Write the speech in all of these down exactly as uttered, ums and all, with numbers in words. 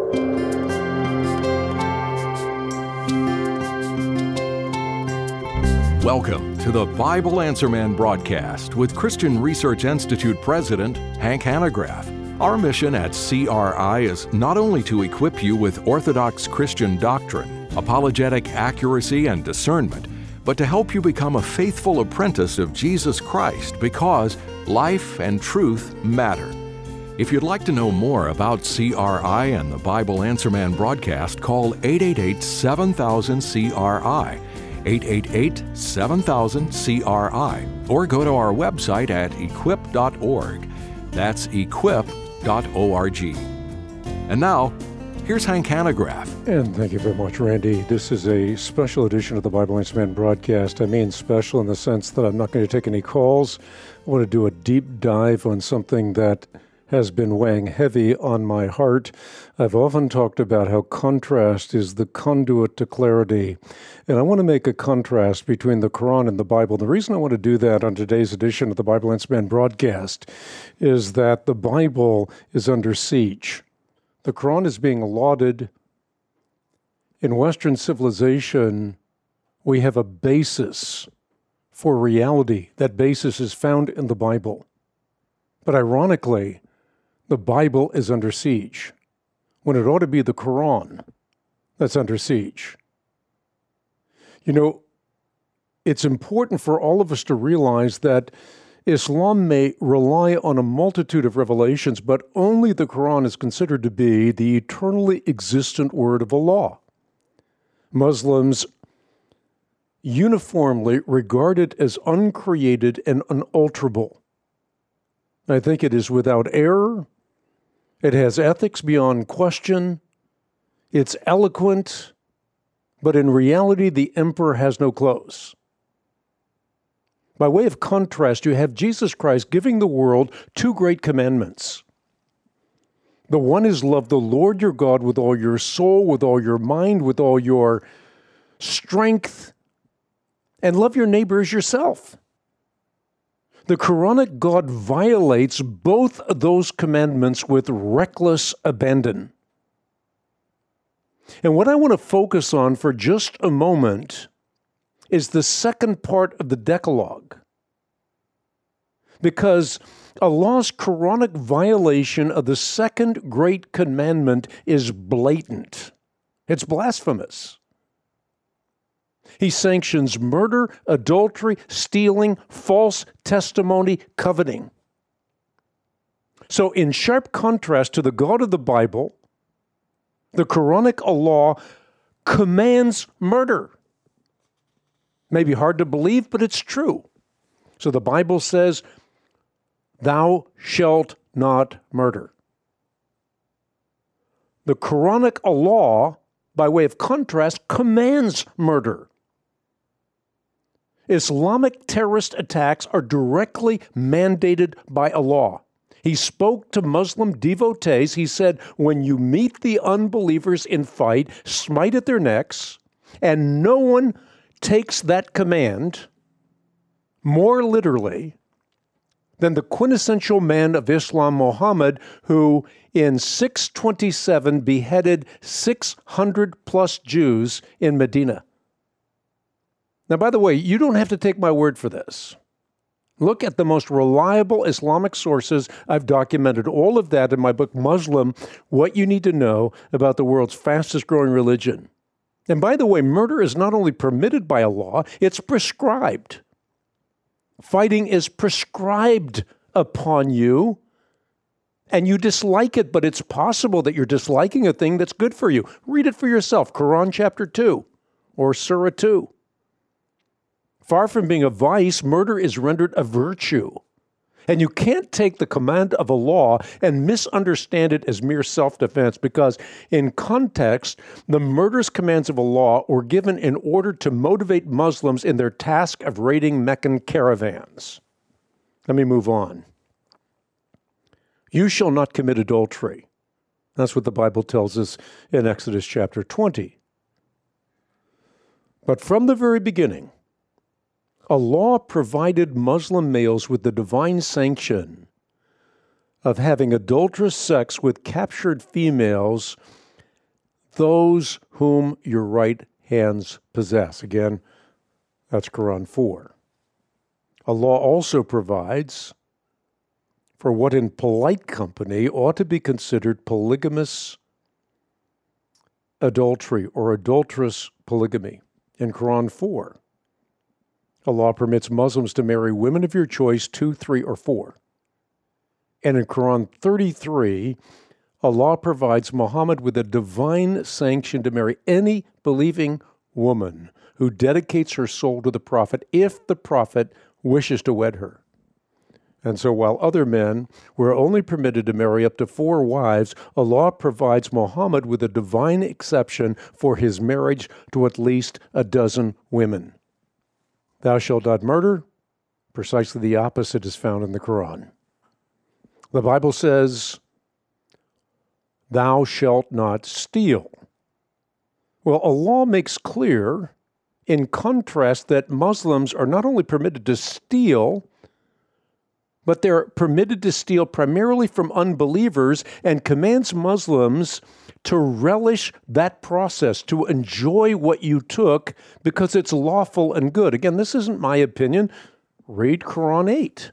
Welcome to the Bible Answer Man broadcast with Christian Research Institute President Hank Hanegraaff. Our mission at C R I is not only to equip you with orthodox Christian doctrine, apologetic accuracy, and discernment, but to help you become a faithful apprentice of Jesus Christ because life and truth matter. If you'd like to know more about C R I and the Bible Answer Man broadcast, call eight eight eight, seven thousand, C R I, eight eight eight, seven thousand, C R I, or go to our website at equip dot org. That's equip dot org. And now, here's Hank Hanegraaff. And thank you very much, Randy. This is a special edition of the Bible Answer Man broadcast. I mean special in the sense that I'm not going to take any calls. I want to do a deep dive on something that has been weighing heavy on my heart. I've often talked about how contrast is the conduit to clarity. And I want to make a contrast between the Quran and the Bible. The reason I want to do that on today's edition of the Bible Answer Man broadcast is that the Bible is under siege. The Quran is being lauded. In Western civilization, we have a basis for reality. That basis is found in the Bible. But ironically, the Bible is under siege, when it ought to be the Quran that's under siege. You know, it's important for all of us to realize that Islam may rely on a multitude of revelations, but only the Quran is considered to be the eternally existent word of Allah. Muslims uniformly regard it as uncreated and unalterable. I think it is without error. It has ethics beyond question. It's eloquent, but in reality, the emperor has no clothes. By way of contrast, you have Jesus Christ giving the world two great commandments. The one is love the Lord your God with all your soul, with all your mind, with all your strength, and love your neighbor as yourself. The Quranic God violates both of those commandments with reckless abandon. And what I want to focus on for just a moment is the second part of the Decalogue. Because Allah's Quranic violation of the second great commandment is blatant. It's blasphemous. He sanctions murder, adultery, stealing, false testimony, coveting. So in sharp contrast to the God of the Bible, the Quranic Allah commands murder. Maybe hard to believe, but it's true. So the Bible says, thou shalt not murder. The Quranic Allah, by way of contrast, commands murder. Islamic terrorist attacks are directly mandated by Allah. He spoke to Muslim devotees. He said, when you meet the unbelievers in fight, smite at their necks, and no one takes that command more literally than the quintessential man of Islam, Muhammad, who in six twenty-seven beheaded six hundred plus Jews in Medina. Now, by the way, you don't have to take my word for this. Look at the most reliable Islamic sources. I've documented all of that in my book, Muslim, What You Need to Know About the World's Fastest Growing Religion. And by the way, murder is not only permitted by Allah, it's prescribed. Fighting is prescribed upon you, and you dislike it, but it's possible that you're disliking a thing that's good for you. Read it for yourself, Quran chapter two, or Surah two. Far from being a vice, murder is rendered a virtue. And you can't take the command of Allah and misunderstand it as mere self-defense, because in context, the murderous commands of Allah were given in order to motivate Muslims in their task of raiding Meccan caravans. Let me move on. You shall not commit adultery. That's what the Bible tells us in Exodus chapter twenty. But from the very beginning, Allah provided Muslim males with the divine sanction of having adulterous sex with captured females those whom your right hands possess. Again, that's Quran four. Allah also provides for what in polite company ought to be considered polygamous adultery or adulterous polygamy. In Quran four, Allah permits Muslims to marry women of your choice, two, three, or four. And in Quran thirty-three, Allah provides Muhammad with a divine sanction to marry any believing woman who dedicates her soul to the Prophet if the Prophet wishes to wed her. And so while other men were only permitted to marry up to four wives, Allah provides Muhammad with a divine exception for his marriage to at least a dozen women. Thou shalt not murder. Precisely the opposite is found in the Quran. The Bible says, thou shalt not steal. Well, Allah makes clear, in contrast, that Muslims are not only permitted to steal, but they're permitted to steal primarily from unbelievers, and commands Muslims to relish that process, to enjoy what you took because it's lawful and good. Again, this isn't my opinion. Read Quran eight.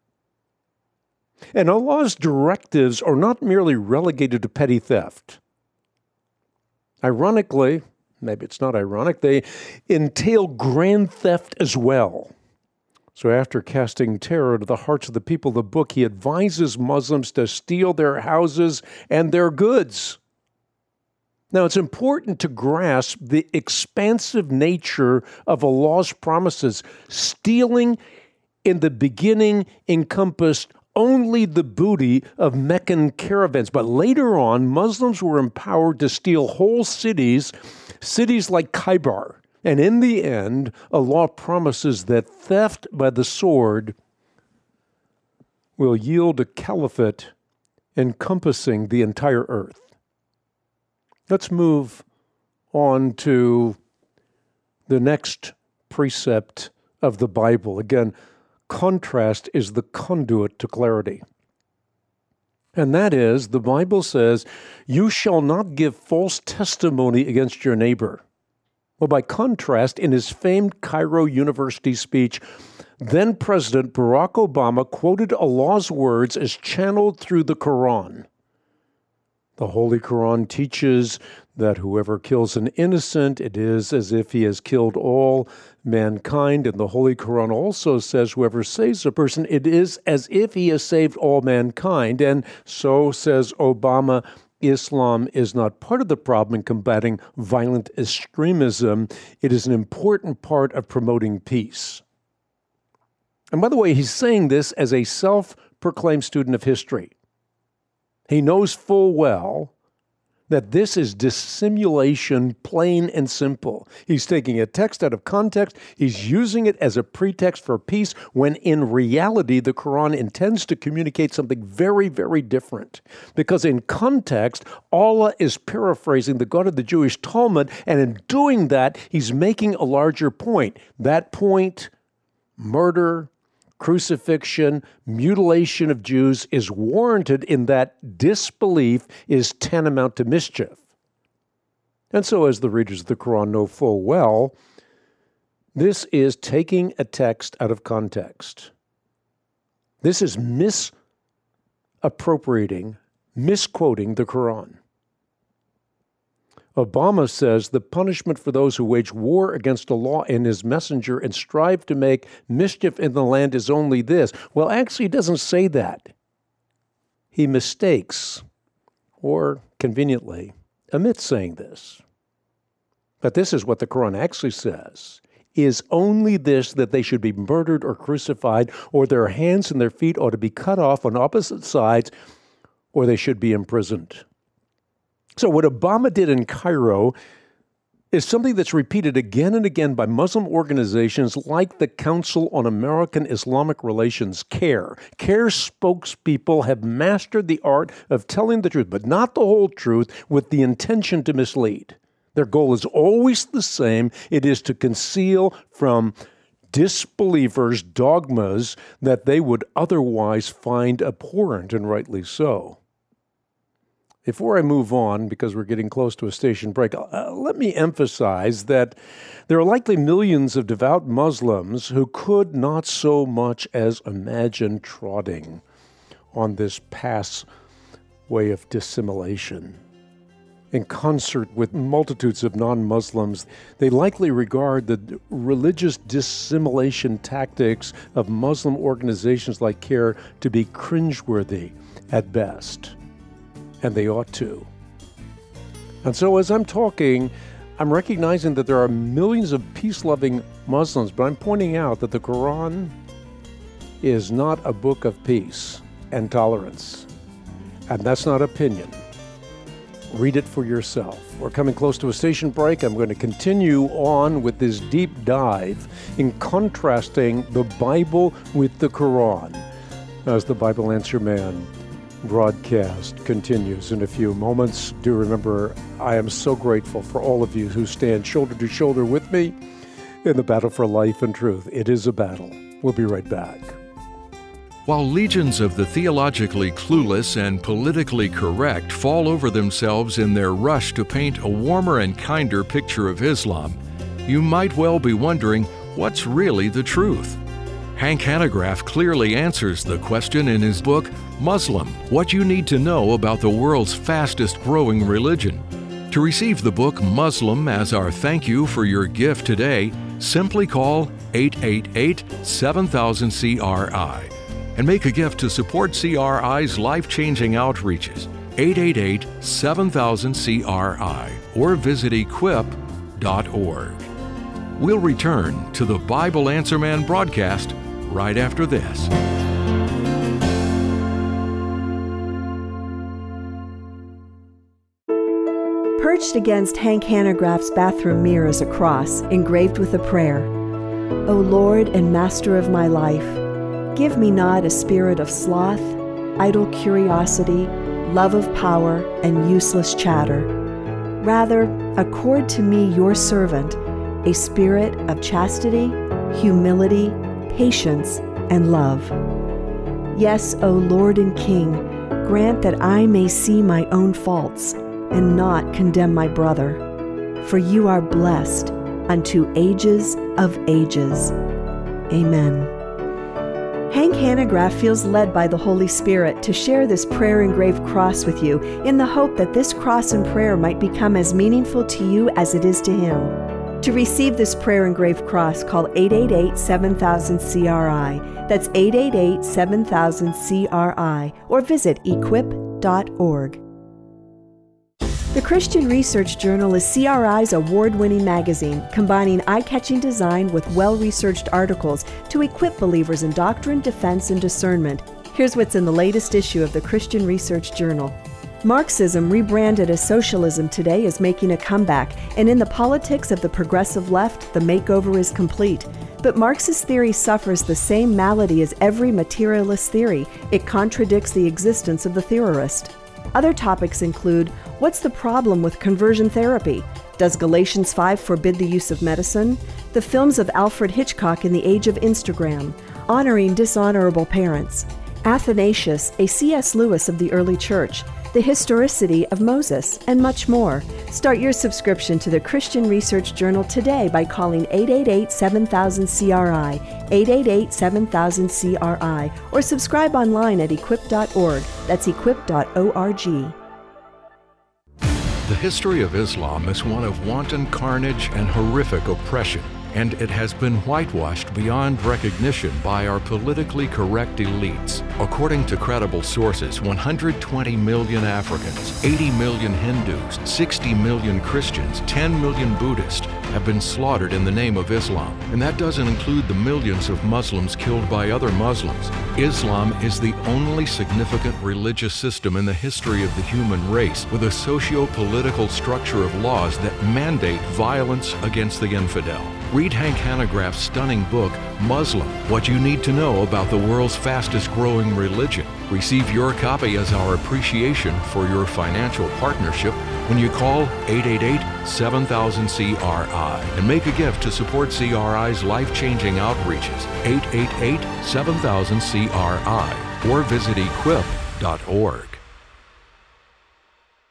And Allah's directives are not merely relegated to petty theft. Ironically, maybe it's not ironic, they entail grand theft as well. So after casting terror to the hearts of the people of the book, he advises Muslims to steal their houses and their goods. Now, it's important to grasp the expansive nature of Allah's promises. Stealing in the beginning encompassed only the booty of Meccan caravans. But later on, Muslims were empowered to steal whole cities, cities like Khaybar. And in the end, Allah promises that theft by the sword will yield a caliphate encompassing the entire earth. Let's move on to the next precept of the Bible. Again, contrast is the conduit to clarity. And that is, the Bible says, you shall not give false testimony against your neighbor. Well, by contrast, in his famed Cairo University speech, then President Barack Obama quoted Allah's words as channeled through the Quran. The Holy Quran teaches that whoever kills an innocent, it is as if he has killed all mankind. And the Holy Quran also says whoever saves a person, it is as if he has saved all mankind. And so, says Obama, Islam is not part of the problem in combating violent extremism. It is an important part of promoting peace. And by the way, he's saying this as a self-proclaimed student of history. He knows full well that this is dissimulation, plain and simple. He's taking a text out of context. He's using it as a pretext for peace, when in reality, the Quran intends to communicate something very, very different. Because in context, Allah is paraphrasing the God of the Jewish Talmud, and in doing that, he's making a larger point. That point, murder, crucifixion, mutilation of Jews, is warranted in that disbelief is tantamount to mischief. And so, as the readers of the Quran know full well, this is taking a text out of context. This is misappropriating, misquoting the Quran. Obama says the punishment for those who wage war against Allah and His messenger and strive to make mischief in the land is only this. Well, actually, he doesn't say that. He mistakes, or conveniently omits saying this. But this is what the Quran actually says, is only this, that they should be murdered or crucified, or their hands and their feet ought to be cut off on opposite sides, or they should be imprisoned. So what Obama did in Cairo is something that's repeated again and again by Muslim organizations like the Council on American Islamic Relations, CARE. CARE spokespeople have mastered the art of telling the truth, but not the whole truth, with the intention to mislead. Their goal is always the same. It is to conceal from disbelievers dogmas that they would otherwise find abhorrent, and rightly so. Before I move on, because we're getting close to a station break, uh, let me emphasize that there are likely millions of devout Muslims who could not so much as imagine trotting on this pathway of dissimulation. In concert with multitudes of non-Muslims, they likely regard the religious dissimulation tactics of Muslim organizations like CARE to be cringeworthy at best, and they ought to. And so as I'm talking, I'm recognizing that there are millions of peace-loving Muslims, but I'm pointing out that the Quran is not a book of peace and tolerance, and that's not opinion. Read it for yourself. We're coming close to a station break. I'm going to continue on with this deep dive in contrasting the Bible with the Quran as the Bible Answer Man broadcast continues in a few moments. Do remember, I am so grateful for all of you who stand shoulder to shoulder with me in the battle for life and truth. It is a battle. We'll be right back. While legions of the theologically clueless and politically correct fall over themselves in their rush to paint a warmer and kinder picture of Islam, you might well be wondering what's really the truth. Hank Hanegraaff clearly answers the question in his book, Muslim: What You Need to Know About the World's Fastest Growing Religion. To receive the book Muslim as our thank you for your gift today, simply call eight eight eight, seven thousand, C R I. And make a gift to support C R I's life-changing outreaches, eight eight eight, seven thousand, C R I, or visit equip dot org. We'll return to the Bible Answer Man broadcast right after this. Perched against Hank Hanegraaff's bathroom mirror is a cross engraved with a prayer. O Lord and Master of my life, give me not a spirit of sloth, idle curiosity, love of power, and useless chatter. Rather, accord to me, your servant, a spirit of chastity, humility, patience, and love. Yes, O Lord and King, grant that I may see my own faults and not condemn my brother. For you are blessed unto ages of ages. Amen. Hank Hanegraaff feels led by the Holy Spirit to share this prayer-engraved cross with you in the hope that this cross and prayer might become as meaningful to you as it is to him. To receive this prayer-engraved cross, call eight eight eight, seven thousand, C R I. That's eight eight eight, seven thousand, C R I, or visit equip dot org. The Christian Research Journal is C R I's award-winning magazine, combining eye-catching design with well-researched articles to equip believers in doctrine, defense, and discernment. Here's what's in the latest issue of the Christian Research Journal. Marxism, rebranded as socialism today, is making a comeback, and in the politics of the progressive left, the makeover is complete. But Marxist theory suffers the same malady as every materialist theory. It contradicts the existence of the theorist. Other topics include, what's the problem with conversion therapy? Does Galatians five forbid the use of medicine? The films of Alfred Hitchcock in the age of Instagram. Honoring dishonorable parents. Athanasius, a C S Lewis of the early church. The historicity of Moses, and much more. Start your subscription to the Christian Research Journal today by calling eight eight eight, seven thousand, C R I, eight eight eight, seven thousand, C R I, or subscribe online at equip dot org. That's equip dot org. The history of Islam is one of wanton carnage and horrific oppression, and it has been whitewashed beyond recognition by our politically correct elites. According to credible sources, one hundred twenty million Africans, eighty million Hindus, sixty million Christians, ten million Buddhists have been slaughtered in the name of Islam. And that doesn't include the millions of Muslims killed by other Muslims. Islam is the only significant religious system in the history of the human race with a socio-political structure of laws that mandate violence against the infidel. Read Hank Hanegraaff's stunning book, Muslim: What You Need to Know About the World's Fastest Growing Religion. Receive your copy as our appreciation for your financial partnership when you call eight eight eight, seven thousand, C R I and make a gift to support C R I's life-changing outreaches, eight eight eight, seven thousand, C R I, or visit equip dot org.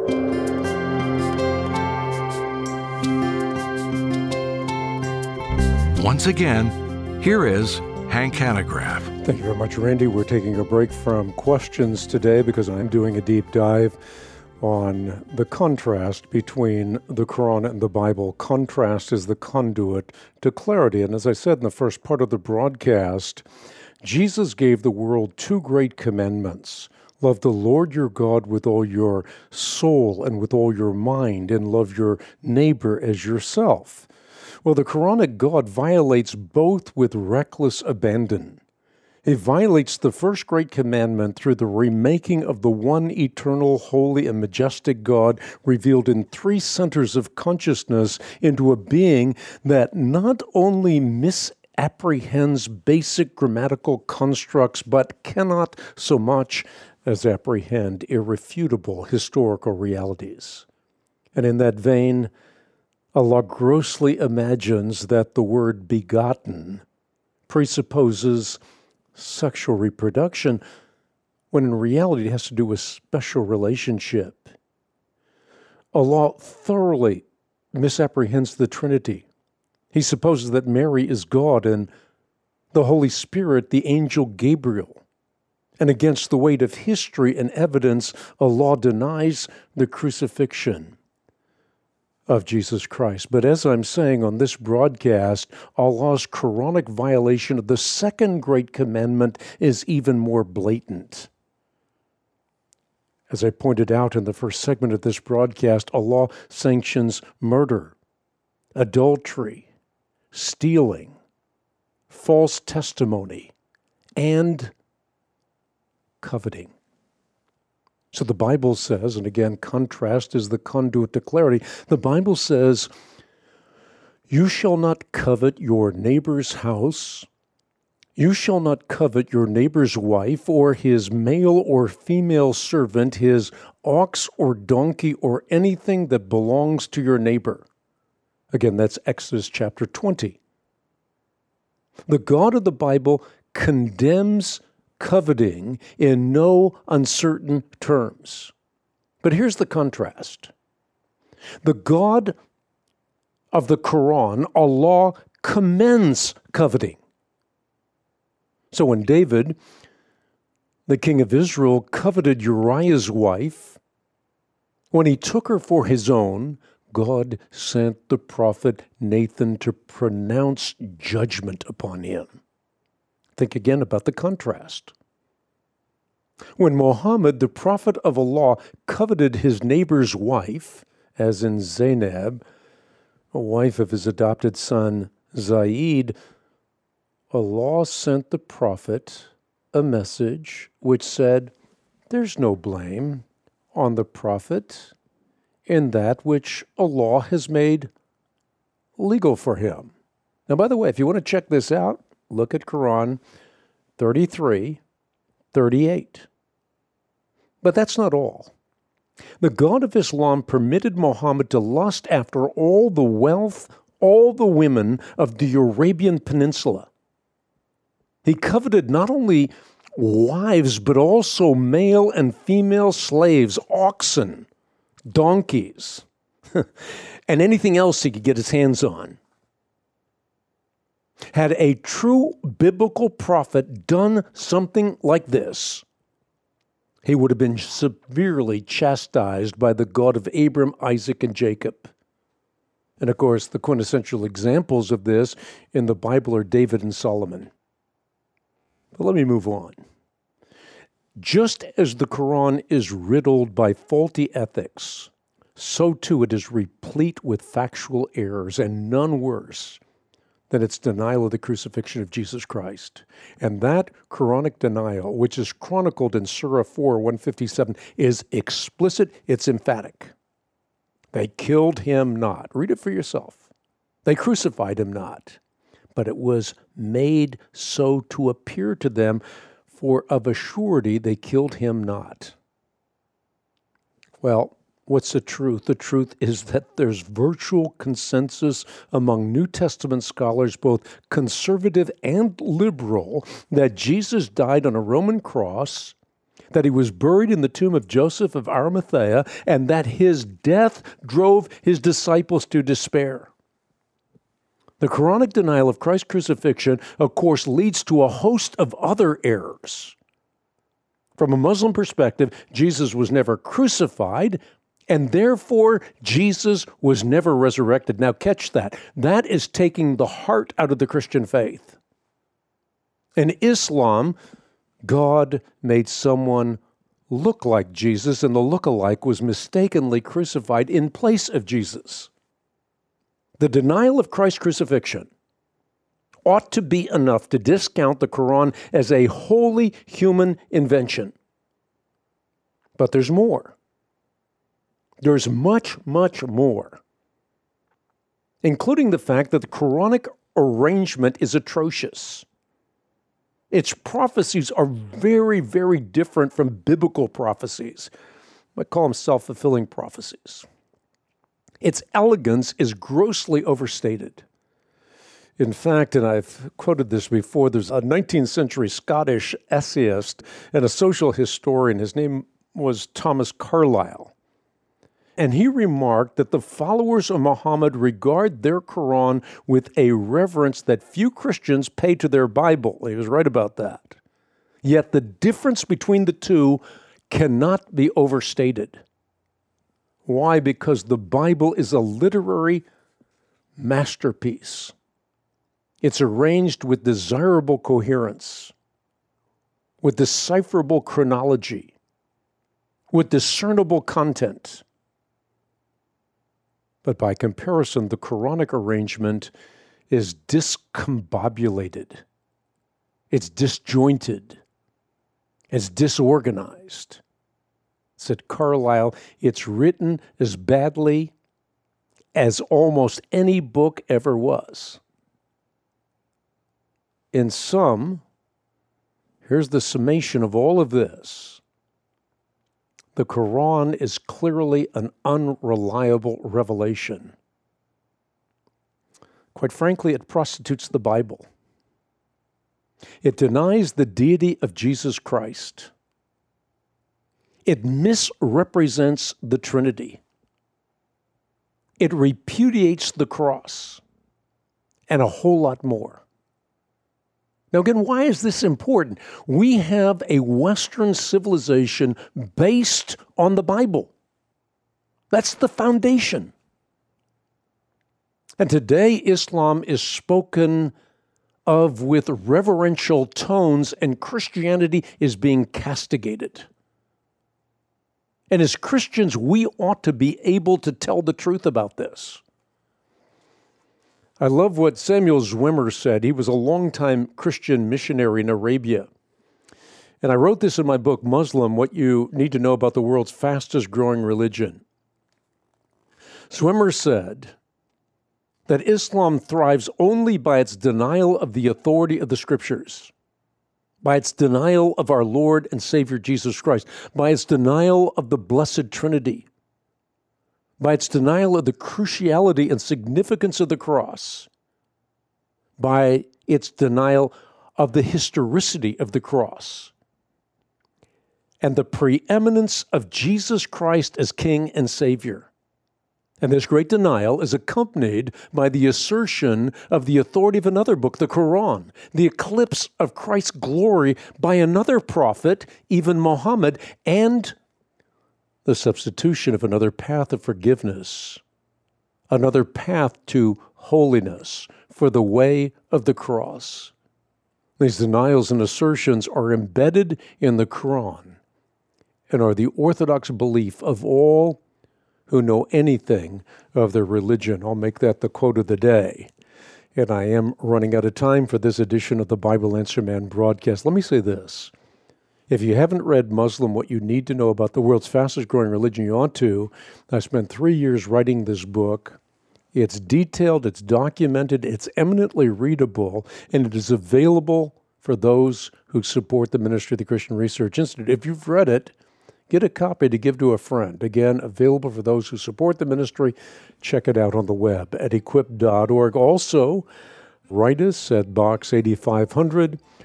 Once again, here is Hank Hanegraaff. Thank you very much, Randy. We're taking a break from questions today because I'm doing a deep dive on the contrast between the Quran and the Bible. Contrast is the conduit to clarity. And as I said in the first part of the broadcast, Jesus gave the world two great commandments. Love the Lord your God with all your soul and with all your mind, and love your neighbor as yourself. Well, the Quranic God violates both with reckless abandon. He violates the first great commandment through the remaking of the one eternal, holy, and majestic God revealed in three centers of consciousness into a being that not only misapprehends basic grammatical constructs, but cannot so much as apprehend irrefutable historical realities. And in that vein, Allah grossly imagines that the word begotten presupposes sexual reproduction, when in reality it has to do with special relationship. Allah thoroughly misapprehends the Trinity. He supposes that Mary is God and the Holy Spirit the angel Gabriel. And against the weight of history and evidence, Allah denies the crucifixion of Jesus Christ. But as I'm saying on this broadcast, Allah's Quranic violation of the second great commandment is even more blatant. As I pointed out in the first segment of this broadcast, Allah sanctions murder, adultery, stealing, false testimony, and coveting. So the Bible says, and again, contrast is the conduit to clarity. The Bible says, you shall not covet your neighbor's house. You shall not covet your neighbor's wife, or his male or female servant, his ox or donkey, or anything that belongs to your neighbor. Again, that's Exodus chapter twenty. The God of the Bible condemns coveting in no uncertain terms. But here's the contrast. The God of the Quran, Allah, commends coveting. So when David, the king of Israel, coveted Uriah's wife, when he took her for his own, God sent the prophet Nathan to pronounce judgment upon him. Think again about the contrast. When Muhammad, the prophet of Allah, coveted his neighbor's wife, as in Zainab, a wife of his adopted son Zaid, Allah sent the prophet a message which said, there's no blame on the prophet in that which Allah has made legal for him. Now, by the way, if you want to check this out, look at Quran thirty-three, thirty-eight. But that's not all. The God of Islam permitted Muhammad to lust after all the wealth, all the women of the Arabian Peninsula. He coveted not only wives, but also male and female slaves, oxen, donkeys, and anything else he could get his hands on. Had a true biblical prophet done something like this, he would have been severely chastised by the God of Abram, Isaac, and Jacob. And of course, the quintessential examples of this in the Bible are David and Solomon. But let me move on. Just as the Quran is riddled by faulty ethics, so too it is replete with factual errors, and none worse than its denial of the crucifixion of Jesus Christ. And that Quranic denial, which is chronicled in Surah four, one fifty-seven, is explicit, it's emphatic. They killed him not. Read it for yourself. They crucified him not, but it was made so to appear to them, for of a surety they killed him not. Well, what's the truth? The truth is that there's virtual consensus among New Testament scholars, both conservative and liberal, that Jesus died on a Roman cross, that he was buried in the tomb of Joseph of Arimathea, and that his death drove his disciples to despair. The Quranic denial of Christ's crucifixion, of course, leads to a host of other errors. From a Muslim perspective, Jesus was never crucified, and therefore Jesus was never resurrected. Now catch that. That is taking the heart out of the Christian faith. In Islam, God made someone look like Jesus, and the look-alike was mistakenly crucified in place of Jesus. The denial of Christ's crucifixion ought to be enough to discount the Quran as a wholly human invention. But there's more. There's much, much more, including the fact that the Quranic arrangement is atrocious. Its prophecies are very, very different from biblical prophecies. I call them self-fulfilling prophecies. Its elegance is grossly overstated. In fact, and I've quoted this before, there's a nineteenth century Scottish essayist and a social historian. His name was Thomas Carlyle. And he remarked that the followers of Muhammad regard their Quran with a reverence that few Christians pay to their Bible. He was right about that. Yet the difference between the two cannot be overstated. Why? Because the Bible is a literary masterpiece. It's arranged with desirable coherence, with decipherable chronology, with discernible content. But by comparison, the Quranic arrangement is discombobulated. It's disjointed. It's disorganized. Said Carlyle, it's written as badly as almost any book ever was. In sum, here's the summation of all of this. The Quran is clearly an unreliable revelation. Quite frankly, it prostitutes the Bible. It denies the deity of Jesus Christ. It misrepresents the Trinity. It repudiates the cross, and a whole lot more. Now again, why is this important? We have a Western civilization based on the Bible. That's the foundation. And today, Islam is spoken of with reverential tones, and Christianity is being castigated. And as Christians, we ought to be able to tell the truth about this. I love what Samuel Zwimmer said. He was a longtime Christian missionary in Arabia. And I wrote this in my book, Muslim, What You Need to Know About the World's Fastest Growing Religion. Zwimmer said that Islam thrives only by its denial of the authority of the Scriptures, by its denial of our Lord and Savior Jesus Christ, by its denial of the Blessed Trinity, by its denial of the cruciality and significance of the cross, by its denial of the historicity of the cross, and the preeminence of Jesus Christ as King and Savior. And this great denial is accompanied by the assertion of the authority of another book, the Quran, the eclipse of Christ's glory by another prophet, even Muhammad, and the substitution of another path of forgiveness, another path to holiness for the way of the cross. These denials and assertions are embedded in the Quran and are the orthodox belief of all who know anything of their religion. I'll make that the quote of the day. And I am running out of time for this edition of the Bible Answer Man broadcast. Let me say this. If you haven't read Muslim, What You Need to Know About the World's Fastest Growing Religion, you ought to. I spent three years writing this book. It's detailed, it's documented, it's eminently readable, and it is available for those who support the ministry of the Christian Research Institute. If you've read it, get a copy to give to a friend. Again, available for those who support the ministry. Check it out on the web at equip dot org. Also, write us at Box eighty-five hundred,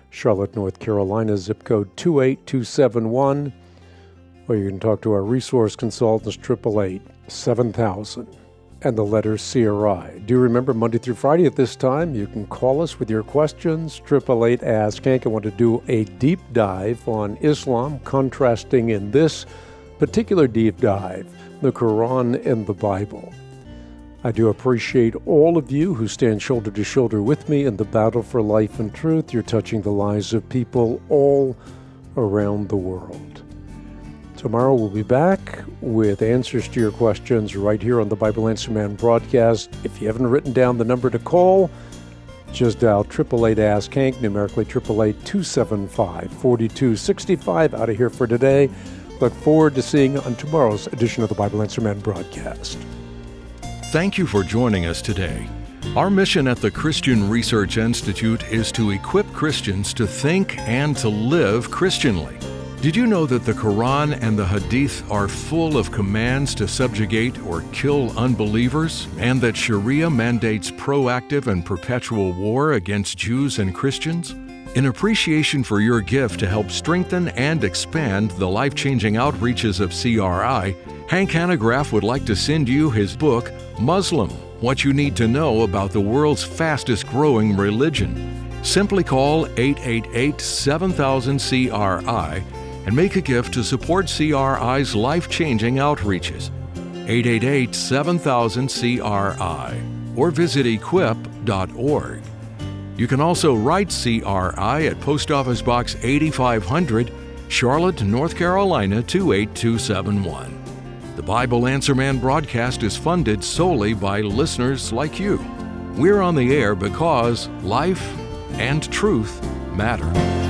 Charlotte, North Carolina, zip code two eight two seven one. Or you can talk to our resource consultants, eight eight eight, seven thousand, and the letter C R I. Do remember, Monday through Friday at this time, you can call us with your questions, eight eight eight, ask Hank. I want to do a deep dive on Islam, contrasting in this particular deep dive the Quran and the Bible. I do appreciate all of you who stand shoulder to shoulder with me in the battle for life and truth. You're touching the lives of people all around the world. Tomorrow we'll be back with answers to your questions right here on the Bible Answer Man broadcast. If you haven't written down the number to call, just dial eight eight eight, ask Hank, numerically eight eight eight, two seven five, four two six five. Out of here for today. Look forward to seeing you on tomorrow's edition of the Bible Answer Man broadcast. Thank you for joining us today. Our mission at the Christian Research Institute is to equip Christians to think and to live Christianly. Did you know that the Quran and the Hadith are full of commands to subjugate or kill unbelievers, and that Sharia mandates proactive and perpetual war against Jews and Christians? In appreciation for your gift to help strengthen and expand the life-changing outreaches of C R I, Hank Hanegraaff would like to send you his book, Muslim, What You Need to Know About the World's Fastest-Growing Religion. Simply call eight eight eight, seven thousand, C R I and make a gift to support C R I's life-changing outreaches. eight eight eight, seven thousand, C R I or visit equip dot org. You can also write C R I at Post Office Box eighty-five hundred, Charlotte, North Carolina, two eight two seven one. The Bible Answer Man broadcast is funded solely by listeners like you. We're on the air because life and truth matter.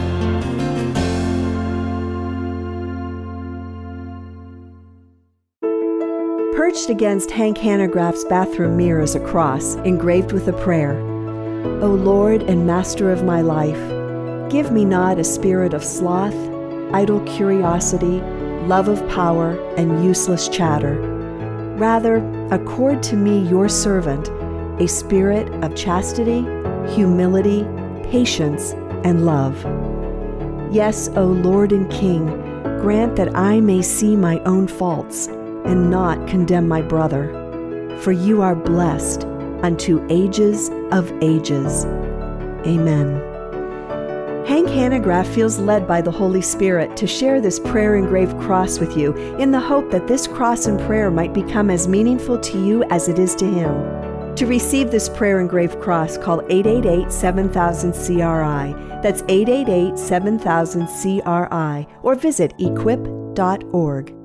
Perched against Hank Hanegraaff's bathroom mirror is a cross engraved with a prayer. O Lord and Master of my life, give me not a spirit of sloth, idle curiosity, love of power, and useless chatter. Rather, accord to me, your servant, a spirit of chastity, humility, patience, and love. Yes, O Lord and King, grant that I may see my own faults and not condemn my brother. For you are blessed unto ages of ages. Amen. Hank Hanegraaff feels led by the Holy Spirit to share this prayer-engraved cross with you in the hope that this cross and prayer might become as meaningful to you as it is to him. To receive this prayer-engraved cross, call eight eight eight, seven thousand, C R I. That's eight eight eight, seven thousand, C R I, or visit equip dot org.